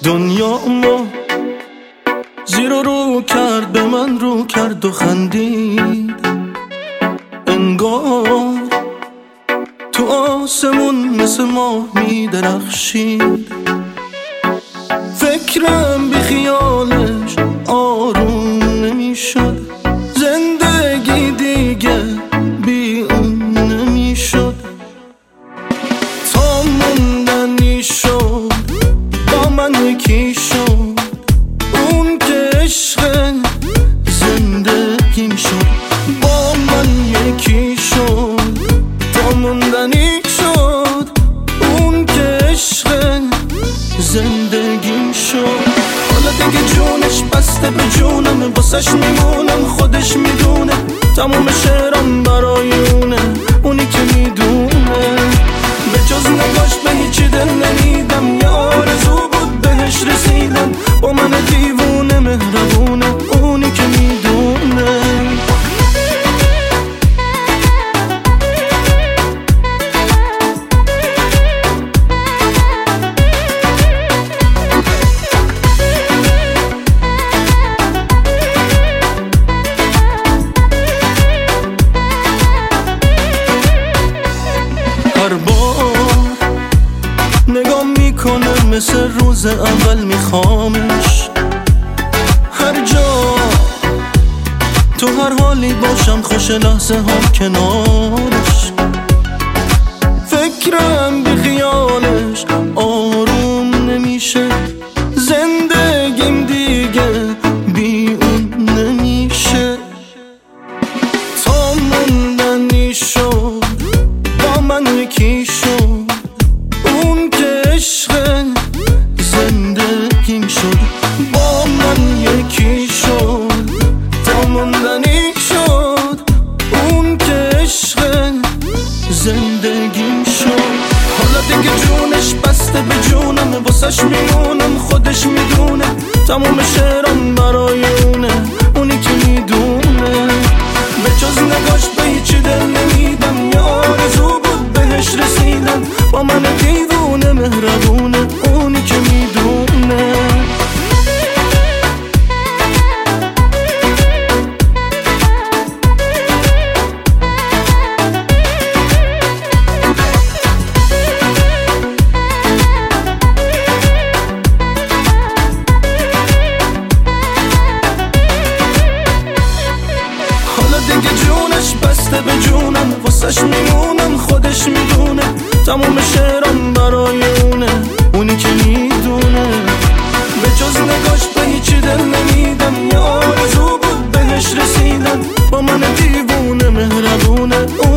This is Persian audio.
دنیا ما زیر و رو کرد، به من رو کرد و خندید. انگار تو آسمون مثل ماه می درخشید. فکرم بی خیالش آروم نمی شد، زندگی دیگه بی اون نمی شد. تا موندنی شد با من یکی شد، اون که عشق زندگیم شد. با من یکی شد تا موندنی شد، اون که عشق زندگیم شد. حالا دیگه جونش بسته به جونم، واسش میمونم خودش میدونه. تموم شعرم برای اونه، اونی که میدونه. به جز نگاش به هیچی دل نمیدم، یه آرزو بود بهش رسیدم. با من دیوونه مهربونه، اونی که میدونه. هر بار نگاه میکنه مثل روز اول میخوامش. هر جا تو هر حالی باشم، خوش لحظه ها کنارش. فکرم بی خیالش آروم نمیشه، زندگیم دیگه بی اون نمیشه. تا موندنی شد با من یکی شد، اون که عشق زندگیم شد. با من یکی شد تا موندنی شد، اون که عشق زندگیم شد. حالا دیگه جونش بسته به جونم، واسش میمونم خودش میدونه. تموم شعرم برای اونه، اونی که میدونه. به جز نگاش به هیچی دل نمیدم، یه آرزو بود بهش رسیدم. با من دیوونه مهربونه، اونی که میدونه. دیگه جونش بسته به جونم، واسش میمونم خودش میدونه. تموم شعرم برای اونه، اونی که میدونه. به جز نگاش به هیچی دل نمیدم، یه آرزو بود بهش رسیدم. با من دیوونه مهربونه.